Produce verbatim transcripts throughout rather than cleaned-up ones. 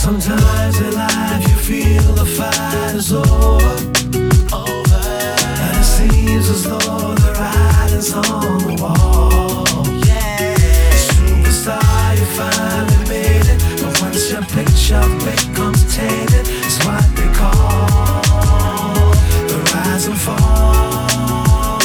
Sometimes in life you feel the fight is over, over, and it seems as though the writing's on the wall. Yeah, superstar, you finally made it, but once your picture becomes tainted, it's what they call the rise and fall.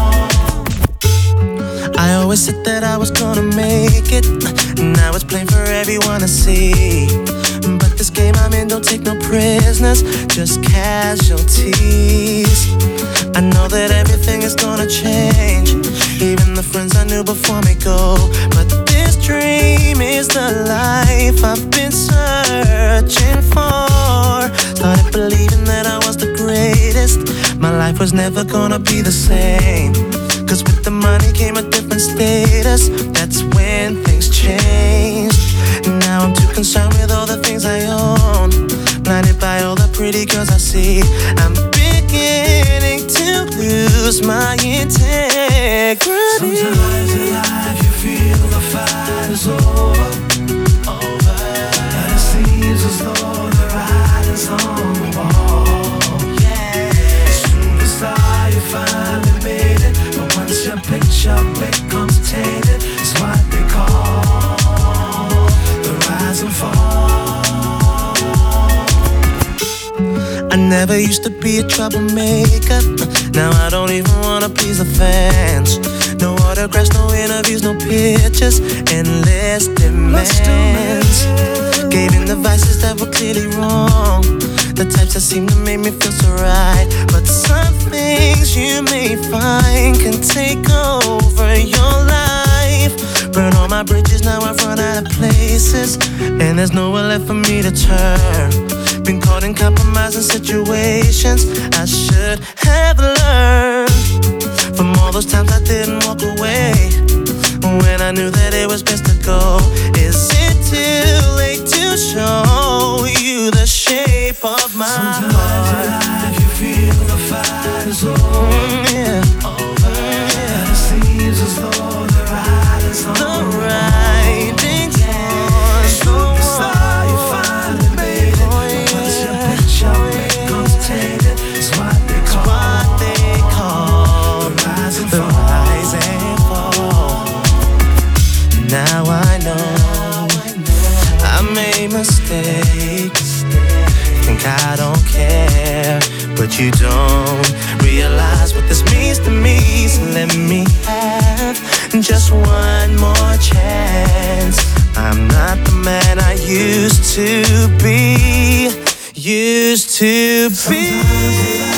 I always said that I was gonna make it. Now it's plain for everyone to see. But this game I'm in don't take no prisoners, just casualties. I know that everything is gonna change, even the friends I knew before me go. But this dream is the life I've been searching for. Started believing that I was the greatest. My life was never gonna be the same, cause with the money came a different status. That's when things changed. Now I'm too concerned with all the things I own, blinded by all the pretty girls I see. I'm beginning to lose my integrity. Sometimes in life you feel the fight is over, over, and it seems as though the writing's on the wall. Yeah, superstar, you finally made it, but once your picture becomes tainted, it's what they call the rise and fall. I never used to be a troublemaker. Now I don't even wanna please the fans. No autographs, no interviews, no pictures, endless demands. Gave in the vices that were clearly wrong, the types that seem to make me feel so right. But some things you may find can take over your life. Burn all my bridges, now I've run out of places, and there's nowhere left for me to turn. Been caught in compromising situations I should have learned from all those times I didn't walk away when I knew that it was best to go. Is it too late to show you the shape of my Sometimes heart? in life you feel the fight is over, Mm, yeah. over, yeah. And it seems as though the writing's on The the writing's wall. on the Superstar, you wall. finally made it, Oh, but once your yeah. picture becomes tainted, it's what they call, What they call the rise and the fall. rise and fall. Now I know I made mistakes. Think I don't care, but you don't realize what this means to me. So let me have just one more chance. I'm not the man I used to be, used to be.